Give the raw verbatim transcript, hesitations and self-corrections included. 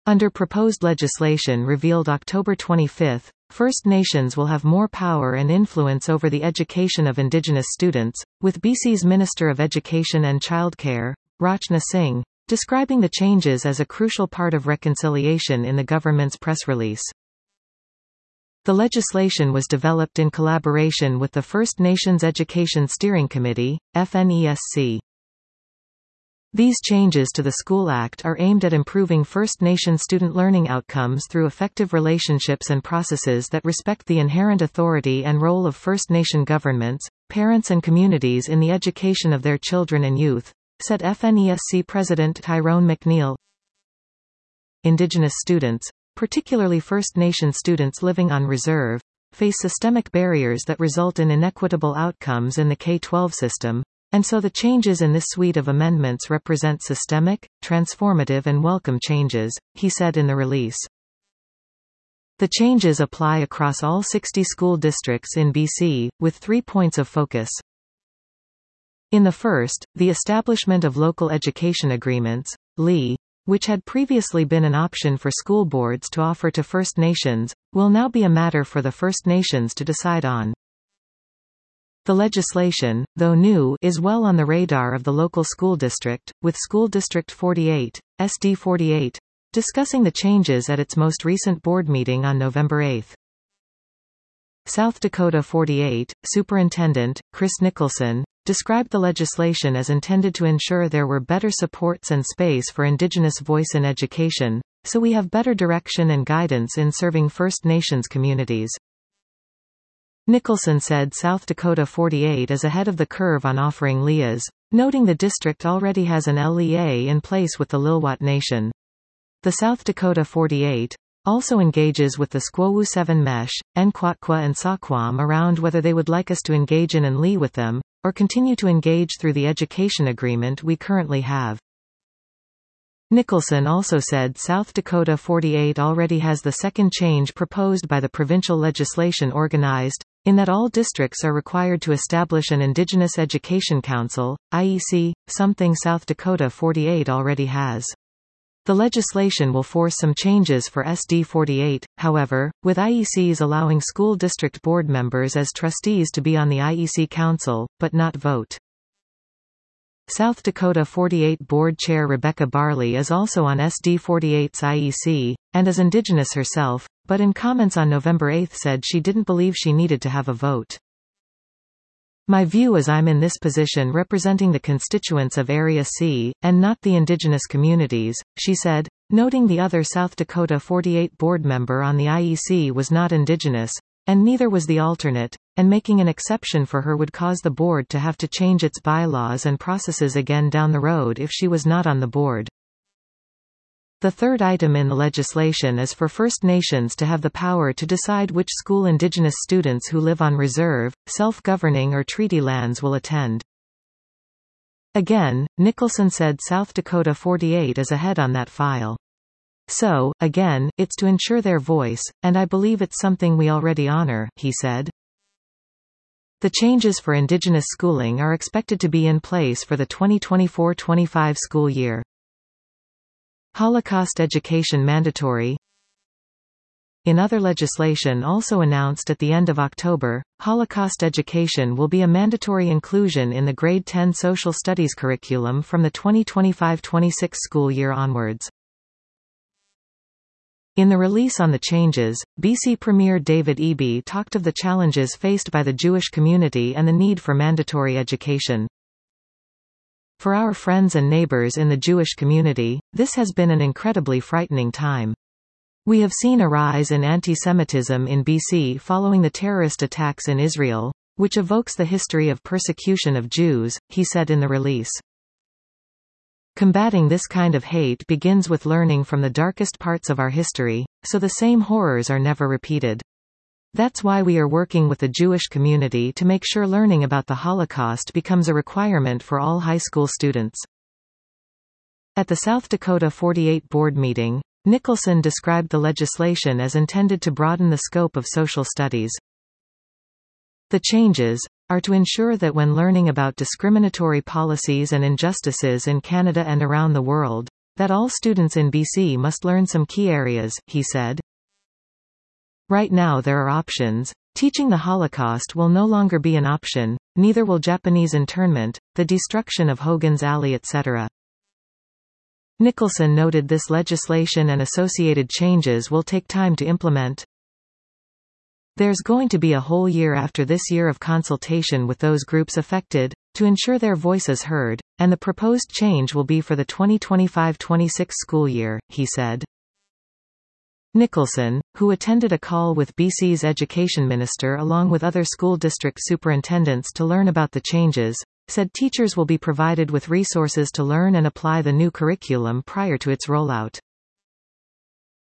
Under proposed legislation revealed October twenty-fifth, First Nations will have more power and influence over the education of Indigenous students, with B C's Minister of Education and Childcare, Rachna Singh, describing the changes as a crucial part of reconciliation in the government's press release. The legislation was developed in collaboration with the First Nations Education Steering Committee, F N E S C. These changes to the School Act are aimed at improving First Nation student learning outcomes through effective relationships and processes that respect the inherent authority and role of First Nation governments, parents and communities in the education of their children and youth, said F N E S C President Tyrone McNeil. Indigenous students, particularly First Nation students living on reserve, face systemic barriers that result in inequitable outcomes in the K through twelve system, and so the changes in this suite of amendments represent systemic, transformative and welcome changes, he said in the release. The changes apply across all sixty school districts in B C, with three points of focus. In the first, the establishment of local education agreements, L E, which had previously been an option for school boards to offer to First Nations, will now be a matter for the First Nations to decide on. The legislation, though new, is well on the radar of the local school district, with School District forty-eight, S D forty-eight, discussing the changes at its most recent board meeting on November eighth. South Dakota forty-eight, Superintendent, Chris Nicholson, described the legislation as intended to ensure there were better supports and space for Indigenous voice in education, so we have better direction and guidance in serving First Nations communities. Nicholson said South Dakota forty-eight is ahead of the curve on offering L E As, noting the district already has an L E A in place with the Lilwat Nation. The South Dakota forty-eight also engages with the Squawu seven Mesh, Nkwatqua and Saquam around whether they would like us to engage in an L E with them, or continue to engage through the education agreement we currently have. Nicholson also said South Dakota forty-eight already has the second change proposed by the provincial legislation organized, in that all districts are required to establish an Indigenous Education Council, I E C, something South Dakota forty-eight already has. The legislation will force some changes for S D forty-eight, however, with I E Cs allowing school district board members as trustees to be on the I E C council, but not vote. South Dakota forty-eight Board Chair Rebecca Barley is also on S D forty-eight's I E C, and is Indigenous herself, but in comments on November eighth said she didn't believe she needed to have a vote. My view is I'm in this position representing the constituents of Area C, and not the Indigenous communities, she said, noting the other South Dakota forty-eight board member on the I E C was not Indigenous, and neither was the alternate, and making an exception for her would cause the board to have to change its bylaws and processes again down the road if she was not on the board. The third item in the legislation is for First Nations to have the power to decide which school Indigenous students who live on reserve, self-governing or treaty lands will attend. Again, Nicholson said South Dakota forty-eight is ahead on that file. So, again, it's to ensure their voice, and I believe it's something we already honor, he said. The changes for Indigenous schooling are expected to be in place for the twenty twenty-four twenty-five school year. Holocaust education mandatory. In other legislation also announced at the end of October, Holocaust education will be a mandatory inclusion in the grade ten social studies curriculum from the twenty twenty-five twenty-six school year onwards. In the release on the changes, B C Premier David Eby talked of the challenges faced by the Jewish community and the need for mandatory education. For our friends and neighbors in the Jewish community, this has been an incredibly frightening time. We have seen a rise in anti-Semitism in B C following the terrorist attacks in Israel, which evokes the history of persecution of Jews, he said in the release. Combating this kind of hate begins with learning from the darkest parts of our history, so the same horrors are never repeated. That's why we are working with the Jewish community to make sure learning about the Holocaust becomes a requirement for all high school students. At the South Dakota forty-eight board meeting, Nicholson described the legislation as intended to broaden the scope of social studies. The changes are to ensure that when learning about discriminatory policies and injustices in Canada and around the world, that all students in B C must learn some key areas, he said. Right now there are options. Teaching the Holocaust will no longer be an option, neither will Japanese internment, the destruction of Hogan's Alley et cetera. Nicholson noted this legislation and associated changes will take time to implement. There's going to be a whole year after this year of consultation with those groups affected, to ensure their voice is heard, and the proposed change will be for the twenty twenty-five twenty-six school year, he said. Nicholson, who attended a call with B C's Education Minister along with other school district superintendents to learn about the changes, said teachers will be provided with resources to learn and apply the new curriculum prior to its rollout.